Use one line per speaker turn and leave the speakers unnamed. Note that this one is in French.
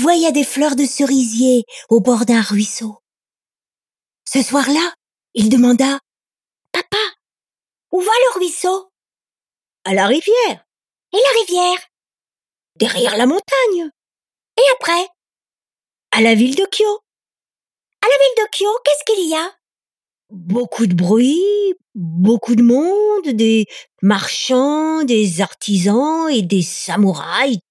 voyait des fleurs de cerisier au bord d'un ruisseau. Ce soir-là, il demanda « Papa, où va le ruisseau ?»« À la rivière. »« Et la rivière ?»« Derrière la montagne. »« Et après ?»« À la ville de Kyo. »« À la ville de Kyo, qu'est-ce qu'il y a ?»« Beaucoup de bruit, beaucoup de monde, des marchands, des artisans et des samouraïs